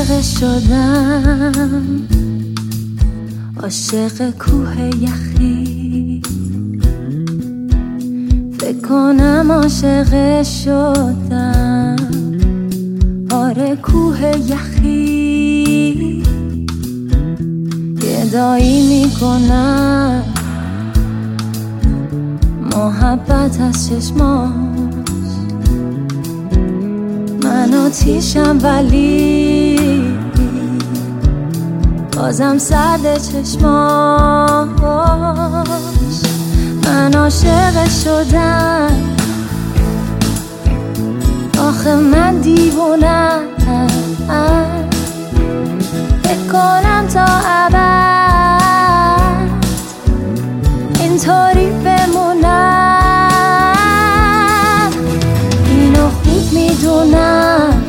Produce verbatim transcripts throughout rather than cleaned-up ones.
عاشق شدم، عاشق کوه یخی. فکر کنم عاشق شدم، آره کوه یخی. گدایی میکنم، محبت از چشماش. من آتیشم ولی بازم سرد چشماش. من عاشق شدم، آخه من دیوونم. فکر کنم تا ابد اینطوری بمونم. اینو خوب میدونم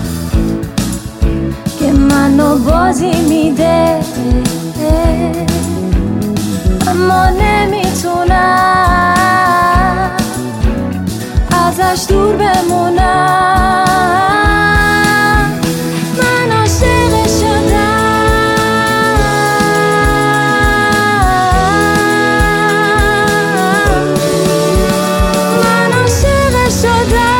که منو بازی میده، اما نمیتونم ازش دور بمونم. من عاشق شدم، من عاشق شدم.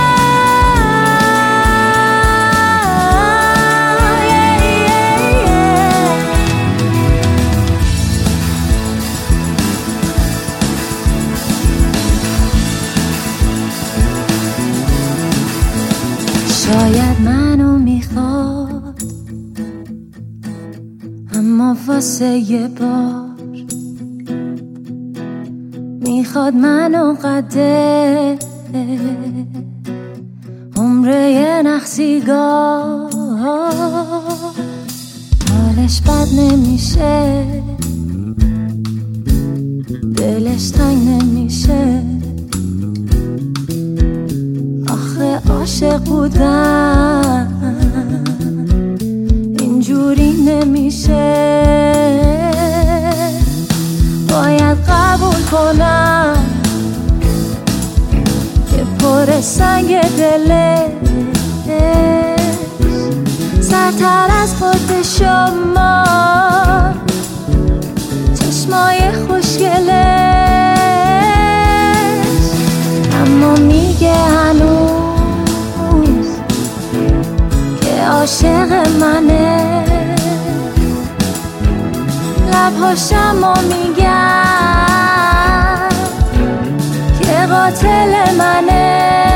شاید منو میخواد، اما واسه یه بار میخواد منو قده عمره یه نخسیگاه. حالش بد نمیشه، دلش تنگ نمیشه. عاشق بودم اینجوری نمیشه. باید قبول کنم که پر سنگ دلش سرتر از خود شما. چشمای خوشگلش اما میگه هنوز عاشق منه. لبهاشم و میگن که قاتل منه.